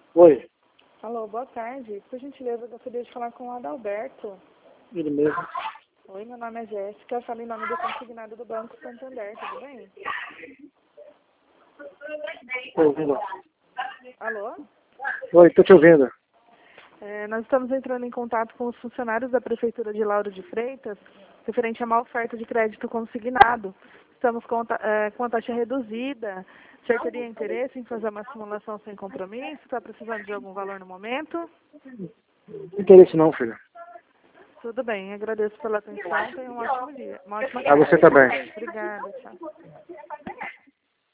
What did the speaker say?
Oi, Alô, boa tarde. Por gentileza, eu gostaria de falar com o Adalberto. ele mesmo. Oi, meu nome é Jéssica. Eu falo em nome do consignado do Banco Santander, tudo bem? Tô ouvindo. Alô? Oi, tô te ouvindo. Nós estamos entrando em contato com os funcionários da Prefeitura de Lauro de Freitas, referente a uma oferta de crédito consignado. Estamos com a taxa reduzida. O senhor teria interesse em fazer uma simulação sem compromisso? Está precisando de algum valor no momento? Não interesse não, filho. Tudo bem, agradeço pela atenção. Tenha um ótimo dia. Uma ótima A você tarde. também. Obrigada, tchau.